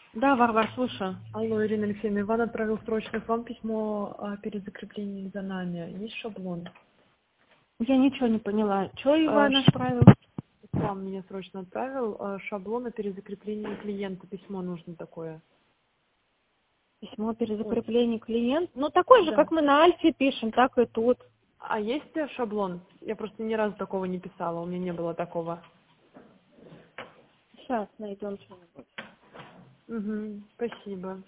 Да, Варвар, слушаю. Алло, Ирина Алексеевна, Иван отправил срочно к вам письмо о перезакреплении за нами. Есть шаблон? Я ничего не поняла. Что Иван Ш- отправил? К вам меня срочно отправил шаблон о перезакреплении клиента. Письмо нужно такое. Письмо о Вот. перезакреплении клиента. Ну, такой же, Да. как мы на Альфе пишем, так и тут. А есть шаблон? Я просто ни разу такого не писала, у меня не было такого. Сейчас найдем что-нибудь. Угу, спасибо.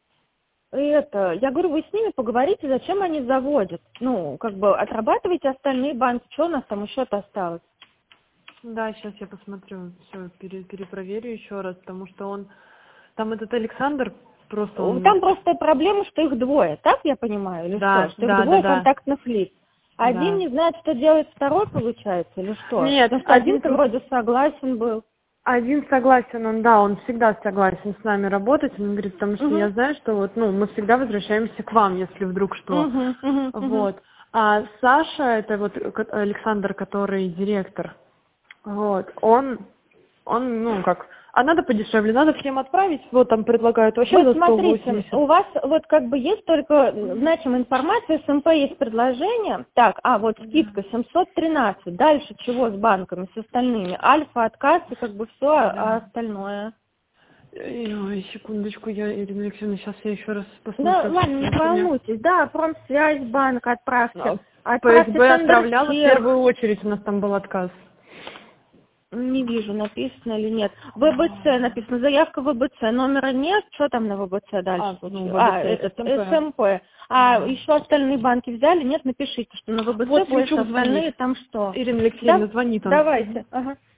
Я говорю, вы с ними поговорите, зачем они заводят. Ну, как бы отрабатывайте остальные банки, что у нас там еще-то осталось. Да, сейчас я посмотрю, все, перепроверю еще раз, потому что там этот Александр, просто он... Там просто проблема, что их двое, так я понимаю, или что? Да, Что их да, да, двое да, контактных лиц. Один да. не знает, что делает второй, получается, или что? Нет, Потому что один-то вроде согласен был. один согласен, он всегда согласен с нами работать, он говорит, потому что я знаю, что мы всегда возвращаемся к вам, если вдруг что. Вот. А Саша, это Александр, который директор, а надо подешевле, надо всем отправить, там предлагают вообще Вот за смотрите, 180. у вас есть только значимая информация, с МП есть предложение. Так, скидка 713. Дальше чего с банками, с остальными? Альфа, отказ и все, а остальное? Ой, секундочку, Ирина Алексеевна, сейчас я еще раз Да, посмотрю. ладно, не волнуйтесь. Да, Промсвязь, банк, отправьте. Отправьте ФСБ отправляла, в Тендерчек. первую очередь у нас там был отказ. Не вижу, написано или нет. ВБЦ написано, заявка ВБЦ, номера нет, что там на ВБЦ дальше случилось? ВБЦ, СМП. СМП. Еще остальные банки взяли? Нет, напишите, что на ВБЦ Вот больше, Симчук звонит. остальные там что? Ирина Алексеевна Да? звонит он. Давайте. Ага.